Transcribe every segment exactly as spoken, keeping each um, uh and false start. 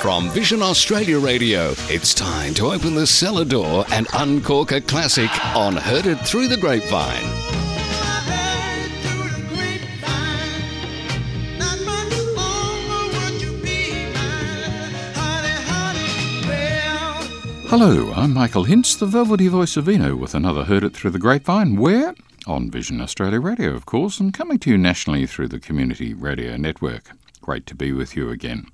From Vision Australia Radio, it's time to open the cellar door and uncork a classic on Heard It Through the Grapevine. Hello, I'm Michael Hintz, the velvety voice of Eno, with another Heard It Through the Grapevine, where? On Vision Australia Radio, of course, and coming to you nationally through the Community Radio Network. Great to be with you again.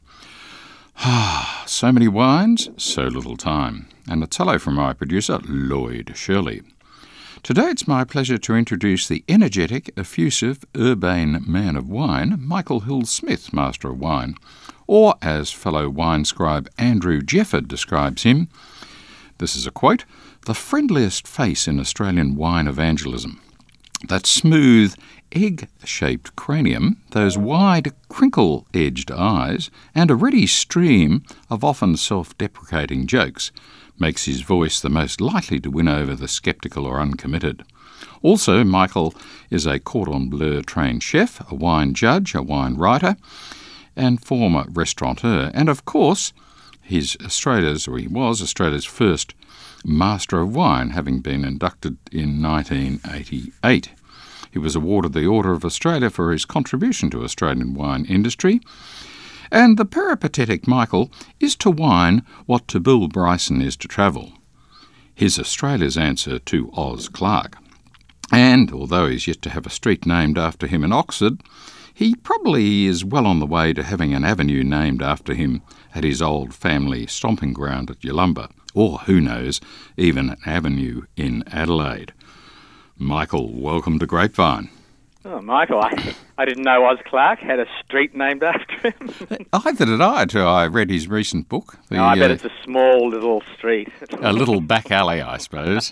Ah, so many wines, so little time. And it's hello from my producer, Lloyd Shirley. Today it's my pleasure to introduce the energetic, effusive, urbane man of wine, Michael Hill-Smith, Master of Wine, or as fellow wine scribe Andrew Jefford describes him, this is a quote, the friendliest face in Australian wine evangelism. That smooth, egg-shaped cranium, those wide, crinkle-edged eyes, and a ready stream of often self-deprecating jokes makes his voice the most likely to win over the sceptical or uncommitted. Also, Michael is a cordon bleu trained chef, a wine judge, a wine writer, and former restaurateur, and of course, he's Australia's, or he was Australia's first Master of Wine, having been inducted in nineteen eighty-eight. He was awarded the Order of Australia for his contribution to Australian wine industry. And the peripatetic Michael is to wine what to Bill Bryson is to travel. He's Australia's answer to Oz Clarke. And although he's yet to have a street named after him in Oxford, he probably is well on the way to having an avenue named after him at his old family stomping ground at Yalumba, or, who knows, even an avenue in Adelaide. Michael, welcome to Grapevine. Oh, Michael, I, I didn't know Oz Clarke had a street named after him. Either did I, till I read his recent book. The, no, I bet uh, it's a small little street. A little back alley, I suppose.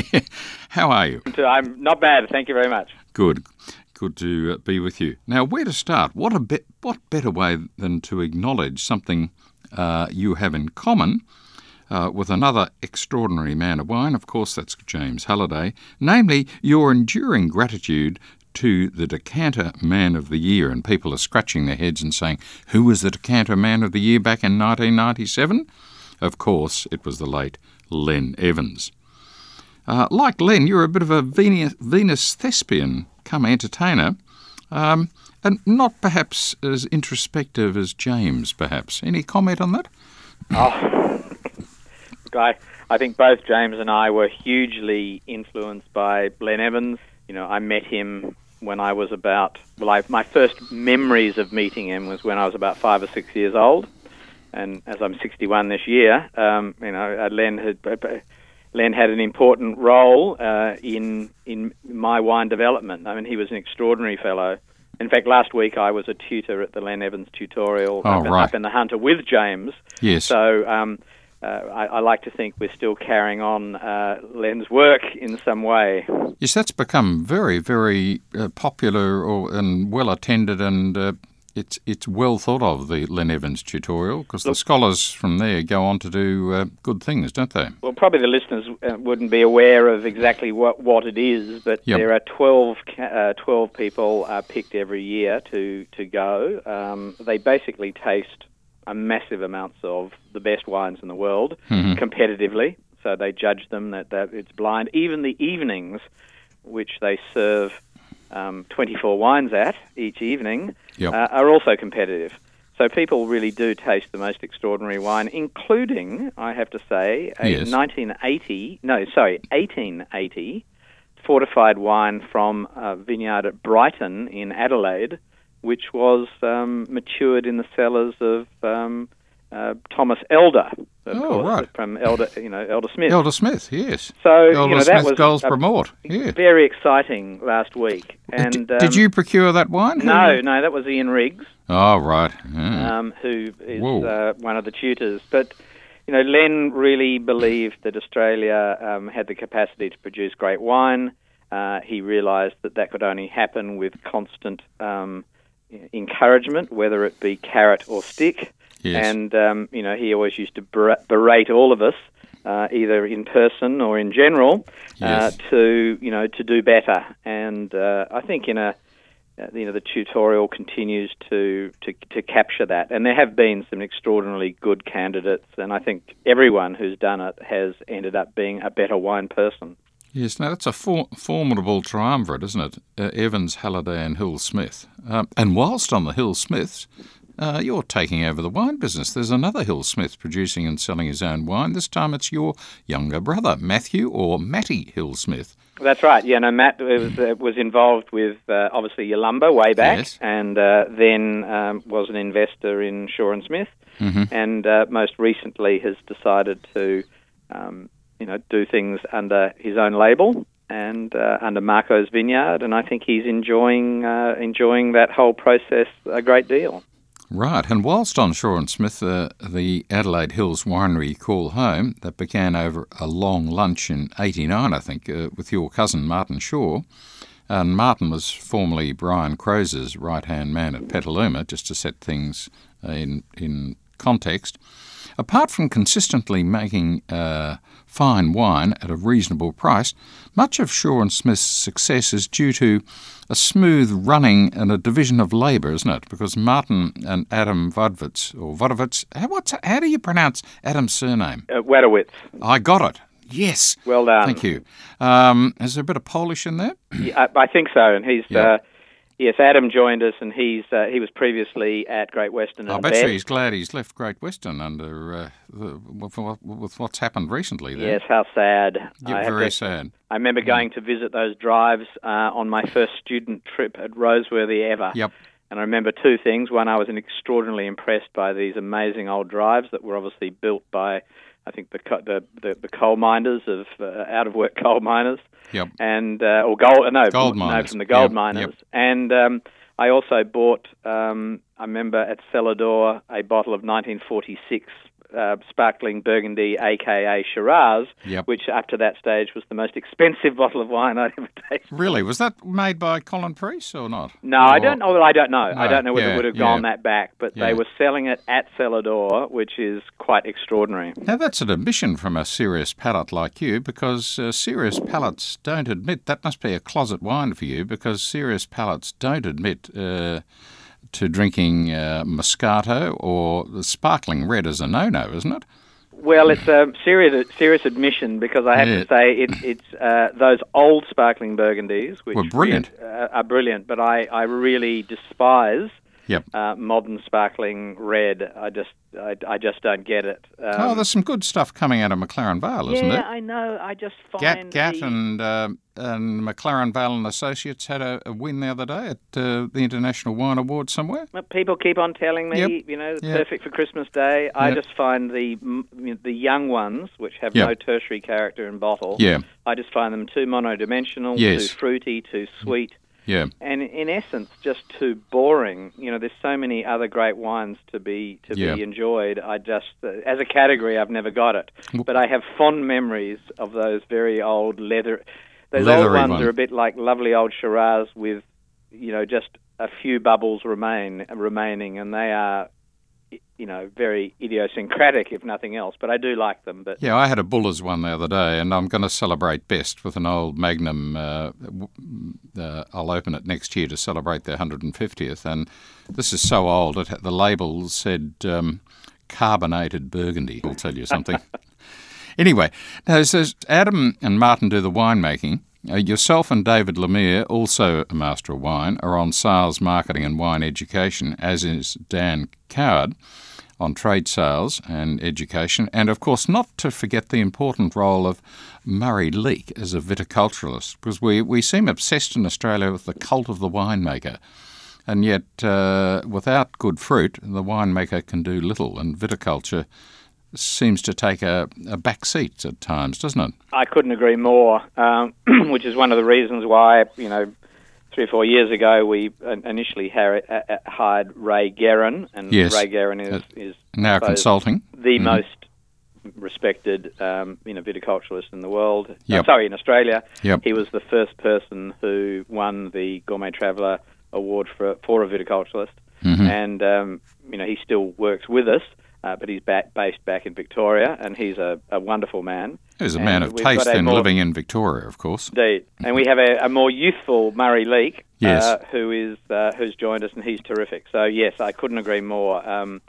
How are you? I'm not bad, thank you very much. Good. Good to uh, be with you. Now, where to start? What a be- what better way than to acknowledge something uh, you have in common uh, with another extraordinary man of wine. Of course, that's James Halliday. Namely, your enduring gratitude to the Decanter Man of the Year. And people are scratching their heads and saying, who was the Decanter Man of the Year back in nineteen ninety-seven? Of course, it was the late Len Evans. Uh, like Len, you're a bit of a Venus, Venus thespian come entertainer, um, and not perhaps as introspective as James, perhaps. Any comment on that? Oh, I, I think both James and I were hugely influenced by Len Evans. You know, I met him when I was about, well, I, my first memories of meeting him was when I was about five or six years old, and as I'm sixty-one this year, um, you know, Len had... Len had an important role uh, in in my wine development. I mean, he was an extraordinary fellow. In fact, last week I was a tutor at the Len Evans tutorial oh, up, right. up in the Hunter with James. Yes. So um, uh, I, I like to think we're still carrying on uh, Len's work in some way. Yes, that's become very, very uh, popular or, and well attended, and uh, it's it's well thought of, the Len Evans tutorial, because the scholars from there go on to do uh, good things, don't they? Well, probably the listeners uh, wouldn't be aware of exactly what, what it is, but yep. there are twelve, uh, twelve people uh, picked every year to, to go. Um, they basically taste a massive amounts of the best wines in the world mm-hmm. competitively, so they judge them, that, that it's blind. Even the evenings, which they serve um, twenty-four wines at each evening, yep. uh, are also competitive. So people really do taste the most extraordinary wine, including, I have to say, a yes. nineteen eighty, no, sorry, eighteen eighty fortified wine from a vineyard at Brighton in Adelaide, which was um, matured in the cellars of um, uh, Thomas Elder, of oh, course, right. from Elder, you know, Elder Smith. Elder Smith, yes. So Elder you know, Smith that was Goldsborough Mort. Yeah. very exciting last week. And D- um, did you procure that wine? No, no, that was Ian Riggs. Oh, right. Yeah. Um, who is uh, one of the tutors. But, you know, Len really believed that Australia um, had the capacity to produce great wine. Uh, he realised that that could only happen with constant um, encouragement, whether it be carrot or stick. Yes. And, um, you know, he always used to ber- berate all of us, uh, either in person or in general, yes. uh, to, you know, to do better. And uh, I think in a uh, you know, the tutorial continues to, to to capture that. And there have been some extraordinarily good candidates, and I think everyone who's done it has ended up being a better wine person. Yes, now that's a for- formidable triumvirate, isn't it? Uh, Evans, Halliday and Hill Smith. Um, and whilst on the Hill Smiths, uh, you're taking over the wine business. There's another Hill Smith producing and selling his own wine. This time it's your younger brother, Matthew or Matty Hill Smith. That's right. Yeah, no, Matt was uh, was involved with uh, obviously Yalumba way back, Yes. and uh, then um, was an investor in Shaw and Smith, Mm-hmm. and uh, most recently has decided to, um, you know, do things under his own label and uh, under Marco's Vineyard, and I think he's enjoying uh, enjoying that whole process a great deal. Right, and whilst on Shaw and Smith, uh, the Adelaide Hills Winery call home, that began over a long lunch in eighty-nine, I think, uh, with your cousin Martin Shaw. And Martin was formerly Brian Croser's right-hand man at Petaluma, just to set things in in context. Apart from consistently making uh, fine wine at a reasonable price, much of Shaw and Smith's success is due to a smooth running and a division of labour, isn't it? Because Martin and Adam Vodovitz, or Vodovitz, how, what's, how do you pronounce Adam's surname? Uh, Wadowitz. I got it. Yes. Well done. Thank you. Um, is there a bit of Polish in there? Yeah, I, I think so, and he's Yeah. uh, yes. Adam joined us, and he's uh, he was previously at Great Western. I and bet Best. you he's glad he's left Great Western under uh, the, with, with what's happened recently there. Yes, how sad. Yeah, I have very to- sad. I remember going to visit those drives uh, on my first student trip at Roseworthy ever. Yep. And I remember two things. One, I was extraordinarily impressed by these amazing old drives that were obviously built by, I think, the co- the, the, the coal miners of uh, out-of-work coal miners. Yep. And uh, or gold no Gold no miners. from the gold Yep, miners. yep. And um, I also bought. Um, I remember at Celador a bottle of nineteen forty-six uh, sparkling Burgundy, aka Shiraz, Yep. which up to that stage was the most expensive bottle of wine I'd ever tasted. Really? Was that made by Colin Priest or not? No, I Or- don't know. Well, I don't know. I No, don't know whether yeah, it would have yeah. gone that back, but Yeah. they were selling it at Celador, which is quite extraordinary. Now, that's an admission from a serious palate like you, because uh, serious palates don't admit, that must be a closet wine for you, because serious palates don't admit uh, to drinking uh, Moscato or the sparkling red is a no-no, isn't it? Well, it's a serious serious admission because I have Yeah. to say it, it's uh, those old sparkling Burgundies, which Were brilliant. uh, are brilliant, but I, I really despise Yep. uh, modern sparkling red. I just I, I just don't get it. Um, oh, there's some good stuff coming out of McLaren Vale, isn't yeah, there? I know. I just find Gat, Gat the- and uh, and McLaren Vale and Associates had a, a win the other day at uh, the International Wine Awards somewhere. Well, people keep on telling me, Yep. you know, Yep. perfect for Christmas Day. I Yep. just find the m- the young ones, which have Yep. no tertiary character in bottle, Yeah, I just find them too monodimensional, Yes. too fruity, too sweet, yeah. and in essence, just too boring. You know, there's so many other great wines to be to Yeah. be enjoyed. I just, uh, as a category, I've never got it, W- but I have fond memories of those very old leather. Those Leathery old ones one. are a bit like lovely old Shiraz with, you know, just a few bubbles remain remaining, and they are, you know, very idiosyncratic, if nothing else. But I do like them. But Yeah, I had a Buller's one the other day, and I'm going to celebrate best with an old Magnum. Uh, w- uh, I'll open it next year to celebrate their one hundred fiftieth, and this is so old. It had, the label said um, carbonated Burgundy. I'll tell you something. Anyway, now so Adam and Martin do the winemaking. Uh, yourself and David Lemire, also a master of wine, are on sales, marketing and wine education, as is Dan Coward on trade sales and education, and of course not to forget the important role of Murray Leake as a viticulturalist, because we, we seem obsessed in Australia with the cult of the winemaker, and yet uh, without good fruit the winemaker can do little, and viticulture seems to take a, a back seat at times, doesn't it? I couldn't agree more, um, which is one of the reasons why, you know, three or four years ago we initially har- uh, hired Ray Guerin, and Yes. Ray Guerin is, Uh, is Now I suppose, consulting. the Mhm. most respected, um, you know, viticulturalist in the world. Yep. Uh, sorry, in Australia. Yep. He was the first person who won the Gourmet Traveller Award for for a viticulturalist, Mhm. and um, you know he still works with us. Uh, but he's back, based back in Victoria, and he's a, a wonderful man. He's a And man of we've taste got a then more- living in Victoria, of course. Indeed. And we have a, a more youthful Murray Leake, Yes. uh, who is uh, who's joined us, and he's terrific. So yes, I couldn't agree more. Um,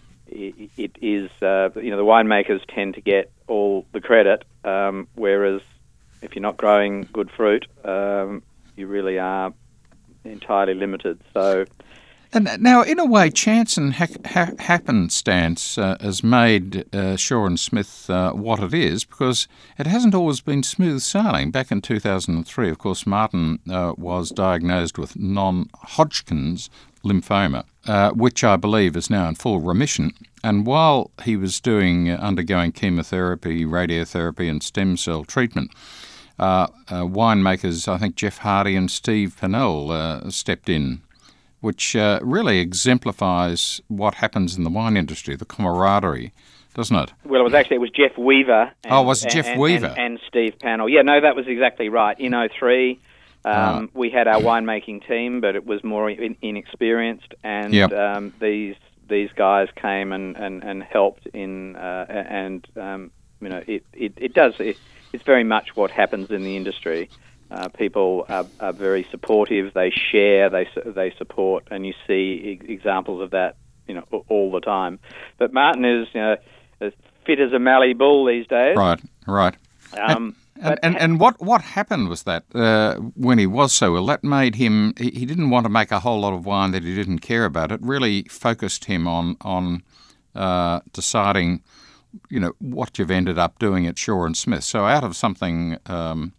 it, it is uh, you know the winemakers tend to get all the credit, um, whereas if you're not growing good fruit, um, you really are entirely limited. So. And now, in a way, chance and ha- ha- happenstance uh, has made uh, Shaw and Smith uh, what it is, because it hasn't always been smooth sailing. Back in two thousand three, of course, Martin uh, was diagnosed with non-Hodgkin's lymphoma, uh, which I believe is now in full remission. And while he was doing uh, undergoing chemotherapy, radiotherapy, and stem cell treatment, uh, uh, winemakers, I think Jeff Hardy and Steve Pennell uh, stepped in, which uh, really exemplifies what happens in the wine industry, the camaraderie, doesn't it? Well, it was actually it was Jeff Weaver. And, oh, was it Jeff and, Weaver? And, and Steve Pannell. Yeah, no, that was exactly right. In oh three, um, Ah. we had our winemaking team, but it was more in, inexperienced, and Yep. um, these these guys came and, and, and helped in, uh, and um, you know, it, it, it does, it, it's very much what happens in the industry. Uh, people are, are very supportive. They share. They they support, and you see e- examples of that, you know, all the time. But Martin is, you know, as fit as a Mallee bull these days. Right, right. Um, and, but and, and what what happened was that uh, when he was so ill, that made him. He, he didn't want to make a whole lot of wine that he didn't care about. It really focused him on on uh, deciding, you know, what you've ended up doing at Shaw and Smith. So out of something. Um,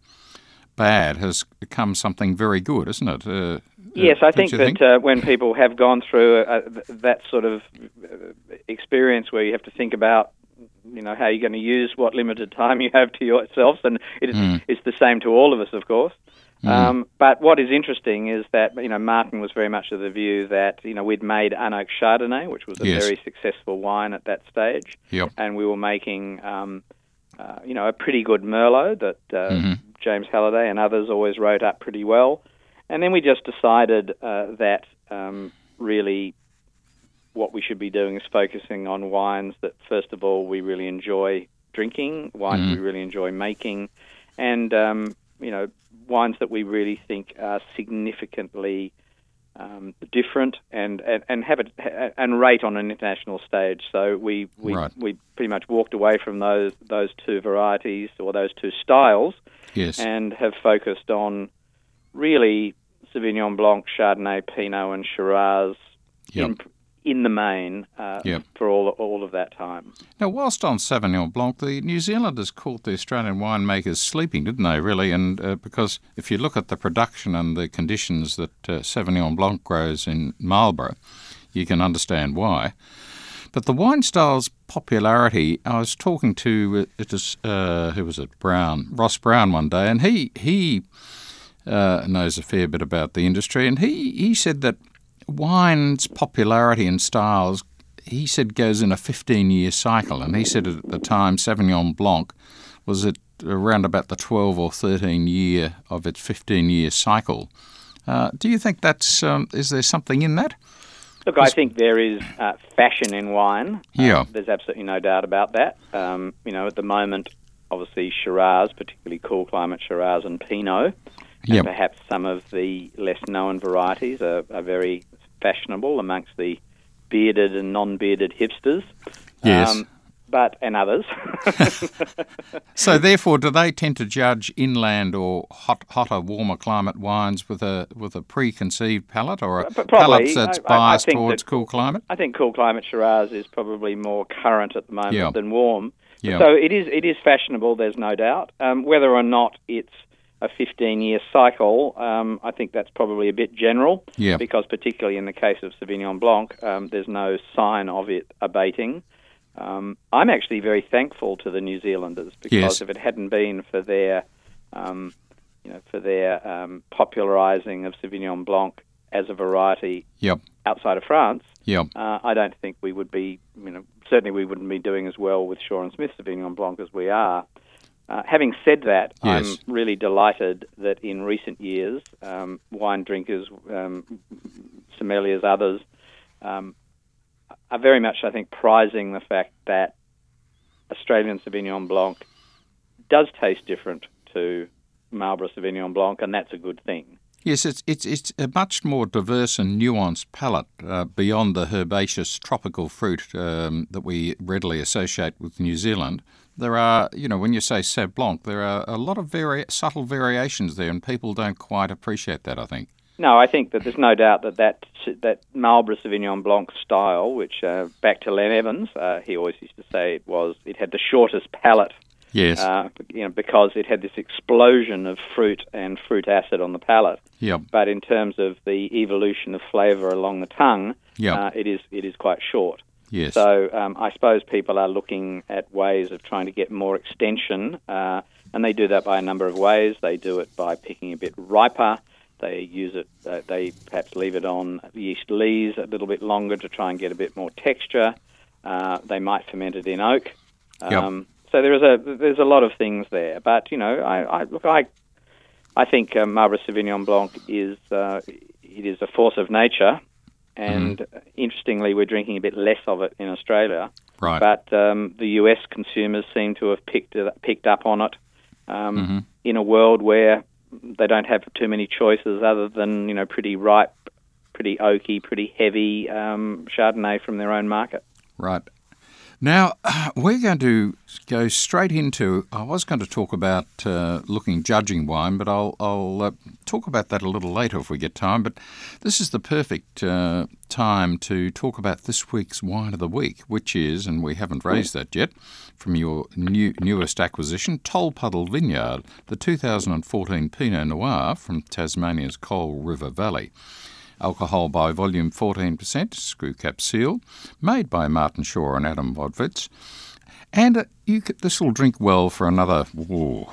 bad has become something very good, isn't it? Uh, yes, uh, I think that think? uh, when people have gone through uh, that sort of experience where you have to think about, you know, how you're going to use what limited time you have to yourselves, and it is, Mm. it's the same to all of us, of course. Mm. Um, but what is interesting is that, you know, Martin was very much of the view that, you know, we'd made Unoak Chardonnay, which was a Yes. very successful wine at that stage, Yep. and we were making, um, uh, you know, a pretty good Merlot that uh, Mm-hmm. James Halliday and others always wrote up pretty well. And then we just decided uh, that um, really what we should be doing is focusing on wines that, first of all, we really enjoy drinking, wines Mm. we really enjoy making, and, um, you know, wines that we really think are significantly um, different and, and, and have it and rate on an international stage. So we we, Right. we pretty much walked away from those those two varieties or those two styles, Yes. and have focused on really Sauvignon Blanc, Chardonnay, Pinot, and Shiraz Yep. in, in the main uh, Yep. for all all of that time. Now, whilst on Sauvignon Blanc, the New Zealanders caught the Australian winemakers sleeping, didn't they, really? And uh, because if you look at the production and the conditions that uh, Sauvignon Blanc grows in Marlborough, you can understand why. But the wine style's popularity, I was talking to, uh, it was, uh, who was it, Brown, Ross Brown one day, and he he uh, knows a fair bit about the industry, and he, he said that wine's popularity and styles, he said, goes in a fifteen-year cycle. And he said at the time Sauvignon Blanc was at around about the twelve or thirteen year of its fifteen-year cycle. Uh, do you think that's, um, is there something in that? Look, I think there is uh, fashion in wine. Yeah. Uh, there's absolutely no doubt about that. Um, you know, at the moment, obviously Shiraz, particularly cool climate Shiraz and Pinot, and Yep. perhaps some of the less known varieties are, are very fashionable amongst the bearded and non-bearded hipsters. Yes. But, and others. So therefore, do they tend to judge inland or hot, hotter, warmer climate wines with a with a preconceived palate, or a P- probably. palate that's I- I- I biased think towards that- cool climate? I think cool climate Shiraz is probably more current at the moment Yeah. than warm. Yeah. So it is it is fashionable, there's no doubt. Um, whether or not it's a fifteen-year cycle, um, I think that's probably a bit general, Yeah. because particularly in the case of Sauvignon Blanc, um, there's no sign of it abating. Um, I'm actually very thankful to the New Zealanders, because Yes. if it hadn't been for their, um, you know, for their um, popularising of Sauvignon Blanc as a variety Yep. outside of France, Yep. uh, I don't think we would be, you know, certainly we wouldn't be doing as well with Shaw and Smith Sauvignon Blanc as we are. Uh, having said that, Yes. I'm really delighted that in recent years, um, wine drinkers, um, sommeliers, others, um, are very much, I think, prizing the fact that Australian Sauvignon Blanc does taste different to Marlborough Sauvignon Blanc, and that's a good thing. Yes, it's it's it's a much more diverse and nuanced palate uh, beyond the herbaceous tropical fruit um, that we readily associate with New Zealand. There are, you know, when you say Sauv Blanc, there are a lot of vari- subtle variations there, and people don't quite appreciate that, I think. No, I think that there's no doubt that that, that Marlborough Sauvignon Blanc style, which uh, back to Len Evans, uh, he always used to say it was, it had the shortest palate. Yes. Uh, you know, because it had this explosion of fruit and fruit acid on the palate. Yep. But in terms of the evolution of flavour along the tongue, yep. uh, it is it is quite short. Yes. So um, I suppose people are looking at ways of trying to get more extension, uh, and they do that by a number of ways. They do it by picking a bit riper. They use it. Uh, they perhaps leave it on yeast lees a little bit longer to try and get a bit more texture. Uh, they might ferment it in oak. Um, yep. So there is a there's a lot of things there, but you know, I, I look, I I think uh, Marlborough Sauvignon Blanc is uh, it is a force of nature, and mm. interestingly, we're drinking a bit less of it in Australia. Right. But um, the U S consumers seem to have picked it, picked up on it um, mm-hmm. in a world where they don't have too many choices other than you know pretty ripe, pretty oaky, pretty heavy um, Chardonnay from their own market. Right. Now, we're going to go straight into, I was going to talk about uh, looking, judging wine, but I'll, I'll uh, talk about that a little later if we get time. But this is the perfect uh, time to talk about this week's Wine of the Week, which is, and we haven't raised that yet, from your new, newest acquisition, Tolpuddle Vineyard, the two thousand fourteen Pinot Noir from Tasmania's Coal River Valley. Alcohol by volume fourteen percent, screw cap seal, made by Martin Shaw and Adam Vodvitz. And uh, you could, this will drink well for another ooh,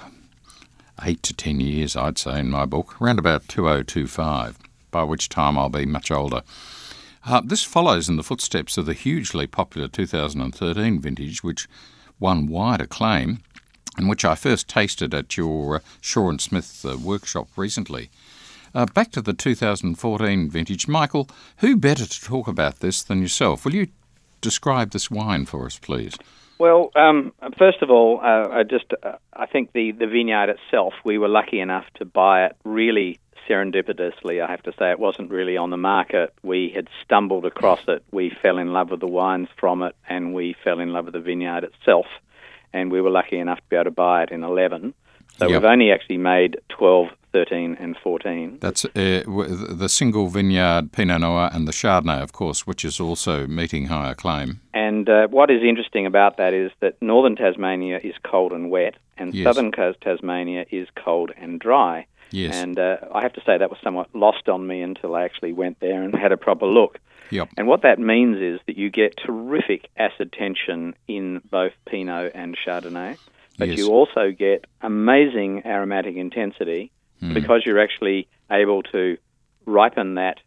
eight to ten years, I'd say, in my book, around about two thousand twenty-five, by which time I'll be much older. Uh, this follows in the footsteps of the hugely popular two thousand thirteen vintage, which won wide acclaim, and which I first tasted at your uh, Shaw and Smith uh, workshop recently. Uh, back to the two thousand fourteen vintage. Michael, who better to talk about this than yourself? Will you describe this wine for us, please? Well, um, first of all, uh, I just uh, I think the, the vineyard itself, we were lucky enough to buy it really serendipitously. I have to say, it wasn't really on the market. We had stumbled across it. We fell in love with the wines from it, and we fell in love with the vineyard itself. And we were lucky enough to be able to buy it in eleven. So yep. We've only actually made twelve, thirteen and fourteen. That's uh, the single vineyard Pinot Noir and the Chardonnay, of course, which is also meeting high acclaim. And uh, what is interesting about that is that northern Tasmania is cold and wet, and yes. southern Tasmania is cold and dry. Yes. And uh, I have to say that was somewhat lost on me until I actually went there and had a proper look. Yep. And what that means is that you get terrific acid tension in both Pinot and Chardonnay. But yes. you also get amazing aromatic intensity mm. because you're actually able to ripen that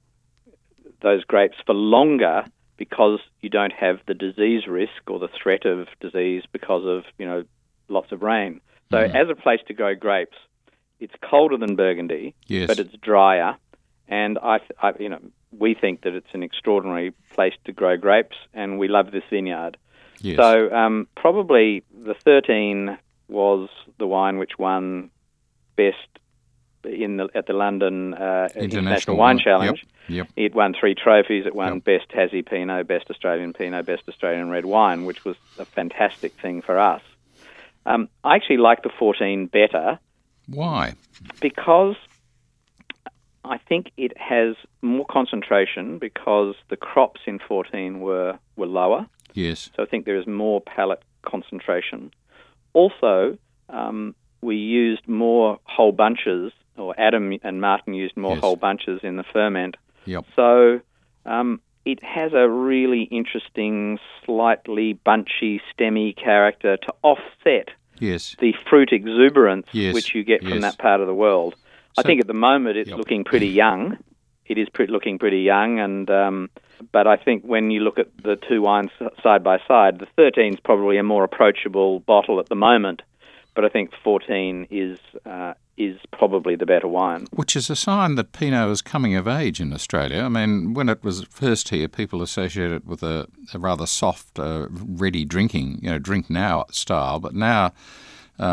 those grapes for longer because you don't have the disease risk or the threat of disease because of, you know, lots of rain. So mm. as a place to grow grapes, it's colder than Burgundy, yes. but it's drier. And I, I, you know, we think that it's an extraordinary place to grow grapes, and we love this vineyard. Yes. So um, probably the thirteen was the wine which won best in the, at the London uh, International, International Wine Challenge. Yep. Yep. It won three trophies. It won yep. Best Tassie Pinot, Best Australian Pinot, Best Australian Red Wine, which was a fantastic thing for us. Um, I actually like the fourteen better. Why? Because I think it has more concentration because the crops in fourteen were, were lower. Yes. So I think there is more palate concentration. Also, um, we used more whole bunches, or Adam and Martin used more yes. whole bunches in the ferment. Yep. So um, it has a really interesting, slightly bunchy, stemmy character to offset yes. the fruit exuberance yes. which you get yes. from that part of the world. So, I think at the moment it's yep. looking pretty young. It is pre- looking pretty young, and um, but I think when you look at the two wines side by side, the thirteen is probably a more approachable bottle at the moment, but I think fourteen is uh, is probably the better wine. Which is a sign that Pinot is coming of age in Australia. I mean, when it was first here, people associated it with a, a rather soft, uh, ready drinking, you know, drink now style, but now um,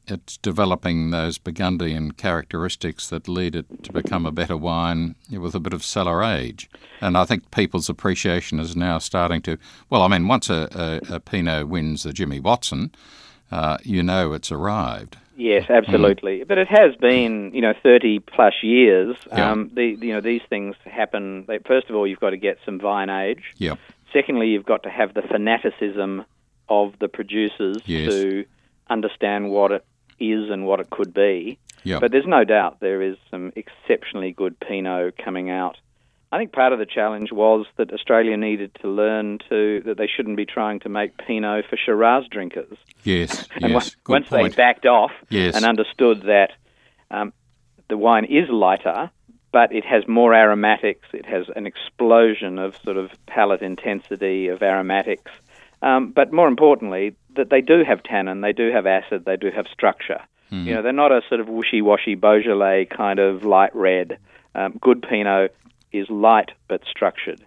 it's developing those Burgundian characteristics that lead it to become a better wine with a bit of cellar age. And I think people's appreciation is now starting to, well, I mean, once a, a, a Pinot wins the Jimmy Watson, uh, you know it's arrived. Yes, absolutely. Mm. But it has been, you know, thirty plus years. Yeah. Um, the, you know, these things happen. They, first of all, you've got to get some vine age. Yep. Secondly, you've got to have the fanaticism of the producers yes. to understand what it is and what it could be. Yep. But there's no doubt there is some exceptionally good Pinot coming out. I think part of the challenge was that Australia needed to learn to that they shouldn't be trying to make Pinot for Shiraz drinkers. Yes, and yes, once, good once point. they backed off yes. and understood that um, the wine is lighter, but it has more aromatics, it has an explosion of sort of palate intensity of aromatics, um, but more importantly, that they do have tannin, they do have acid, they do have structure. Mm-hmm. You know, they're not a sort of wishy-washy Beaujolais kind of light red. Um, good Pinot is light but structured.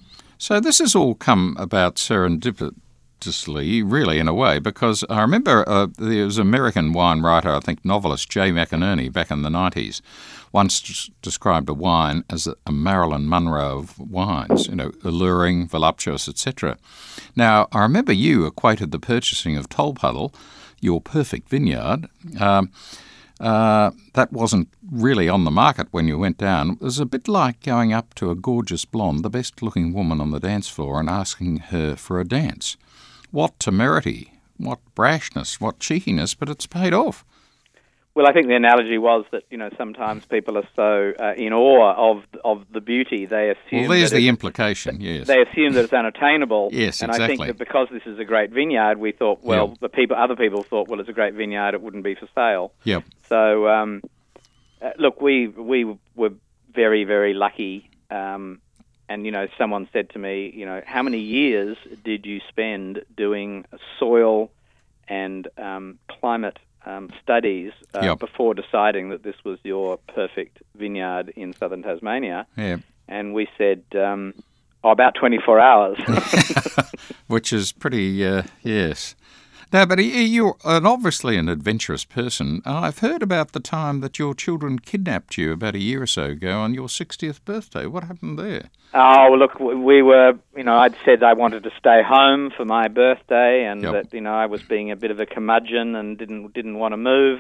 So this has all come about serendipitously, really, in a way, because I remember uh, there was an American wine writer, I think novelist, Jay McInerney, back in the nineties, once des- described a wine as a, a Marilyn Monroe of wines, you know, alluring, voluptuous, et cetera. Now, I remember you equated the purchasing of Tolpuddle, your perfect vineyard. Um, Uh, that wasn't really on the market when you went down. It was a bit like going up to a gorgeous blonde, the best-looking woman on the dance floor, and asking her for a dance. What temerity, what brashness, what cheekiness, but it's paid off. Well, I think the analogy was that, you know, sometimes people are so uh, in awe of of the beauty, they assume... Well, there's that the it, implication, yes. They assume that it's unattainable. Yes, and exactly. I think that because this is a great vineyard, we thought, well, yep. the people, other people thought, well, it's a great vineyard, it wouldn't be for sale. Yep. So, um, uh, look, we we were very, very lucky. Um, and, you know, someone said to me, you know, how many years did you spend doing soil and um, climate Um, studies uh, yep. before deciding that this was your perfect vineyard in southern Tasmania? Yeah. And we said, um, oh, about twenty-four hours. Which is pretty, uh, yes. No, but you're an, obviously an adventurous person. I've heard about the time that your children kidnapped you about a year or so ago on your sixtieth birthday. What happened there? Oh, well, look, we were, you know, I'd said I wanted to stay home for my birthday and yep. that, you know, I was being a bit of a curmudgeon and didn't didn't want to move.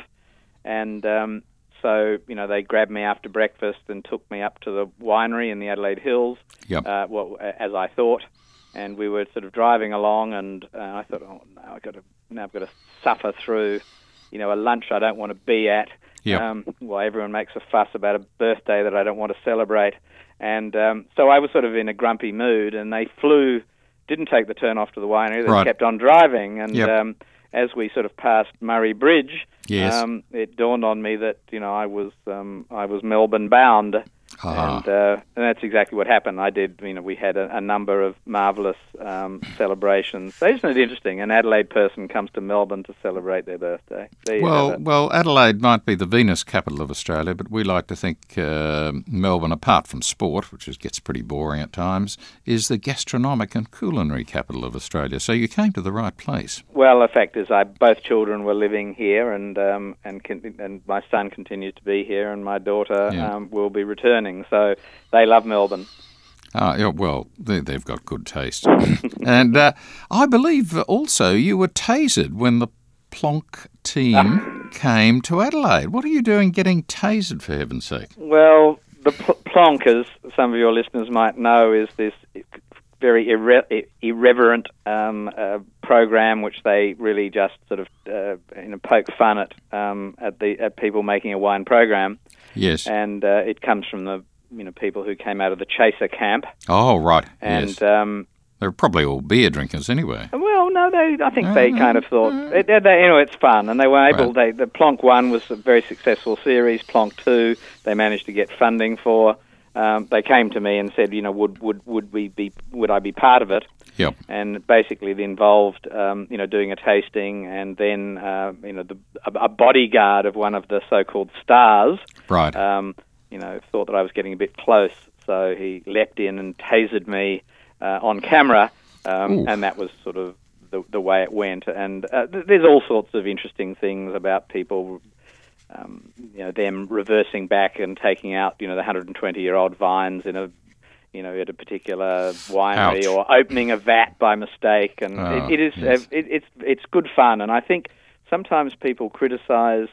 And um, so, you know, they grabbed me after breakfast and took me up to the winery in the Adelaide Hills, yep. uh, well, as I thought. And we were sort of driving along, and uh, I thought, oh no, I've got to now I've got to suffer through, you know, a lunch I don't want to be at. Yep. Um, while everyone makes a fuss about a birthday that I don't want to celebrate. And um, so I was sort of in a grumpy mood, and they flew, didn't take the turn off to the winery. They right. kept on driving, and yep. um, as we sort of passed Murray Bridge, yes. um, it dawned on me that you know I was um, I was Melbourne bound. Ah. And, uh, and that's exactly what happened. I did, you know, we had a, a number of marvellous um, celebrations. So isn't it interesting? An Adelaide person comes to Melbourne to celebrate their birthday. There you well, have it. well, Adelaide might be the Venus capital of Australia, but we like to think uh, Melbourne, apart from sport, which is, gets pretty boring at times, is the gastronomic and culinary capital of Australia. So you came to the right place. Well, the fact is, I both children were living here, and um, and con- and my son continues to be here, and my daughter Yeah. um, will be returning. So they love Melbourne. Ah, yeah, well, they, they've got good taste. And uh, I believe also you were tasered when the Plonk team came to Adelaide. What are you doing getting tasered, for heaven's sake? Well, the pl- Plonk, as some of your listeners might know, is this very irre- irreverent um, uh, program which they really just sort of uh, you know, poke fun at um, at the at people making a wine program. Yes. And uh, it comes from the you know people who came out of the Chaser camp. Oh, right. And yes. um, they're probably all beer drinkers anyway. well, no, they I think they kind of thought it, they, you know it's fun, and they were able. Right. They the Plonk one was a very successful series. Plonk two, they managed to get funding for. Um, they came to me and said, you know, would would would we be would I be part of it? Yep. And basically, it involved, um, you know, doing a tasting, and then, uh, you know, the, a, a bodyguard of one of the so-called stars, Right. um, you know, thought that I was getting a bit close, so he leapt in and tasered me uh, on camera, um, and that was sort of the, the way it went. And uh, th- there's all sorts of interesting things about people, um, you know, them reversing back and taking out, you know, the one hundred twenty year old vines in a, you know, at a particular winery, Ouch. or opening a vat by mistake. And Oh, it, it is yes. uh, it, it's it's good fun. And I think sometimes people criticise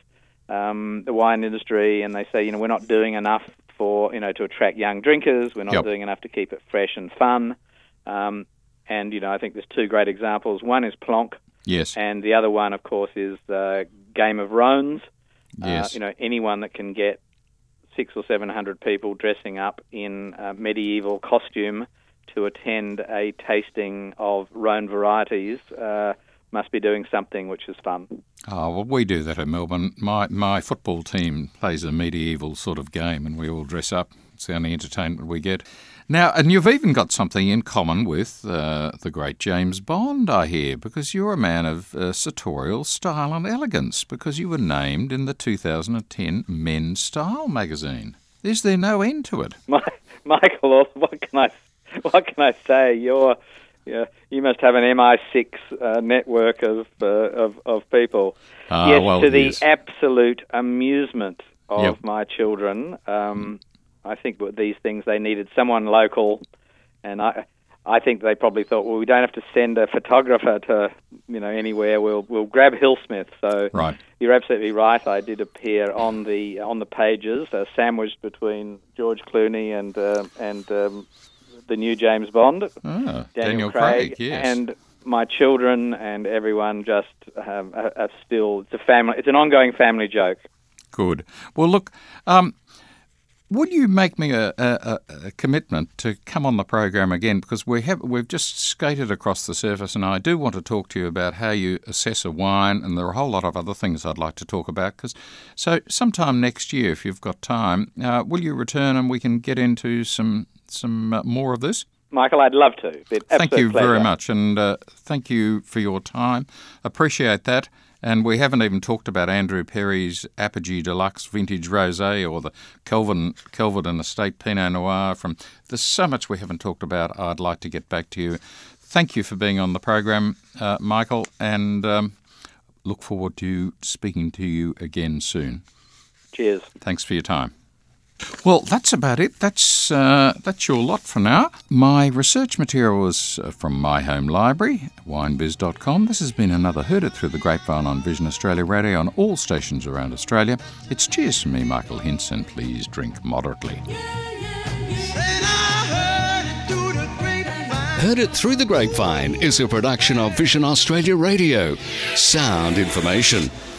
um, the wine industry, and they say, you know, we're not doing enough for, you know, to attract young drinkers. We're not Yep. doing enough to keep it fresh and fun. Um, and, you know, I think there's two great examples. One is Plonk, Yes. and the other one, of course, is uh, Game of Rones. Yes. Uh, you know, anyone that can get six or seven hundred people dressing up in uh, medieval costume to attend a tasting of Rhone varieties uh, must be doing something which is fun. Oh, well, we do that in Melbourne. My my football team plays a medieval sort of game, and we all dress up. It's the only entertainment we get. Now, and you've even got something in common with uh, the great James Bond, I hear, because you're a man of uh, sartorial style and elegance, because you were named in the two thousand ten Men's Style magazine. Is there no end to it? My, Michael, what can I what can I say? You're yeah, you must have an M I six uh, network of, uh, of of people. Ah, yes, well, to the yes. absolute amusement of Yep. my children. Um, I think with these things they needed someone local, and I I think they probably thought, well, we don't have to send a photographer to you know anywhere. We'll we'll grab Hillsmith. So Right. you're absolutely right. I did appear on the on the pages, uh, sandwiched between George Clooney and uh, and um, the new James Bond, Ah, Daniel, Daniel Craig, Craig, yes. and my children and everyone just have, are, are still. It's a family. It's an ongoing family joke. Good. Well, look, um, would you make me a, a, a commitment to come on the program again? Because we have, we've just skated across the surface, and I do want to talk to you about how you assess a wine, and there are a whole lot of other things I'd like to talk about. Cause, so sometime next year, if you've got time, uh, will you return and we can get into some, some uh, more of this? Michael, I'd love to. It's an Thank you absolute pleasure. very much, and uh, thank you for your time. Appreciate that. And we haven't even talked about Andrew Perry's Apogee Deluxe Vintage Rosé or the Kelvin Kelvedon Estate Pinot Noir. From there's so much we haven't talked about. I'd like to get back to you. Thank you for being on the program, uh, Michael, and um, look forward to speaking to you again soon. Cheers. Thanks for your time. Well, that's about it. That's uh, that's your lot for now. My research material was uh, from my home library, winebiz dot com. This has been another Heard It Through the Grapevine on Vision Australia Radio on all stations around Australia. It's cheers from me, Michael Hintz, and please drink moderately. Heard It Through the Grapevine is a production of Vision Australia Radio. Sound information.